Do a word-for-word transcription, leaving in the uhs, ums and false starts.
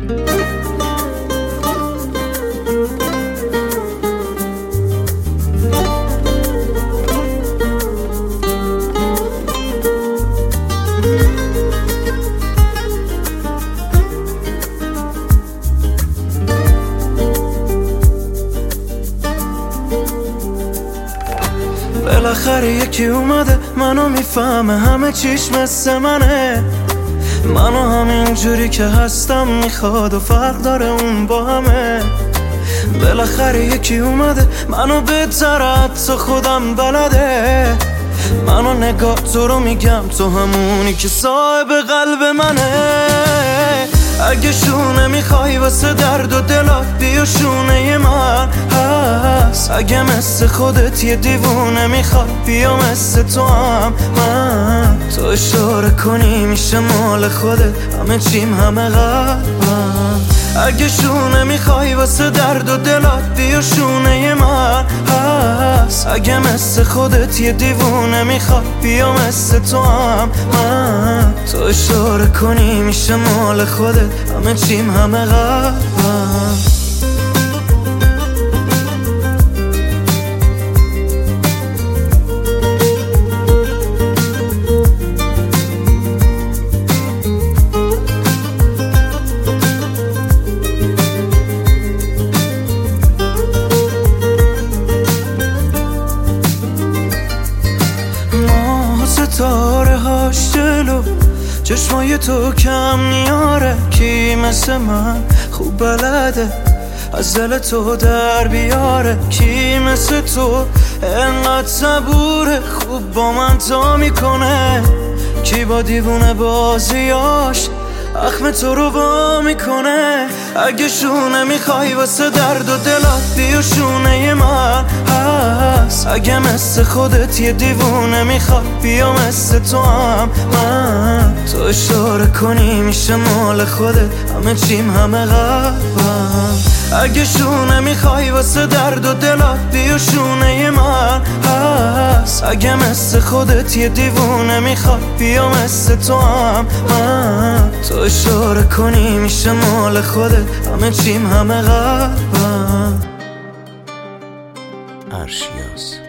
بالاخره یکی اومده منو میفهمه همه چیش مثل منه، منو همین جوری که هستم میخواد و فرق داره اون با همه. بالاخره یکی اومده منو بهتر حتی خودم بلده، منو نگاه تو رو میگم تو همونی که صاحب قلب منه. اگه شونه میخوای واسه درد و دلات بیا شونه من هست، اگه مثل خودت یه دیوونه میخواد بیا مثل تو هم من. تو اشاره کنی میشه مال خودت همه چیم همه قلبم. اگه شونه میخوای واسه درد و دلات بیا شونه من هست، اگه مثل خودت یه دیوونه میخواد بیا مثل تو هم من. تو اشاره کنی میشه مال خودت همه چیم همه قلبم. ستاره هاش جلو چشمای تو کم میاره، کی مثل من خوب بلده از دل تو در بیاره، کی مثل تو انقدر صبوره خوب با من تا میکنه، کی با دیوونه بازیاش اخم تو رو وا میکنه. اگه شونه میخوای واسه درد و دلات بیا شونه من هست، اگه مثل خودت یه دیوونه میخواد بیا مثل تو هم من. تو اشاره کنی میشه مال خودت همه چیم همه قلبم. اگه شونه میخوای واسه درد و دلات بیا شونه من هست، اگه مثل خودت یه دیوونه میخواد بیا مثل تو هم من. تو اشاره کنی میشه مال خودت همه چیم همه قلبم. ارشیاس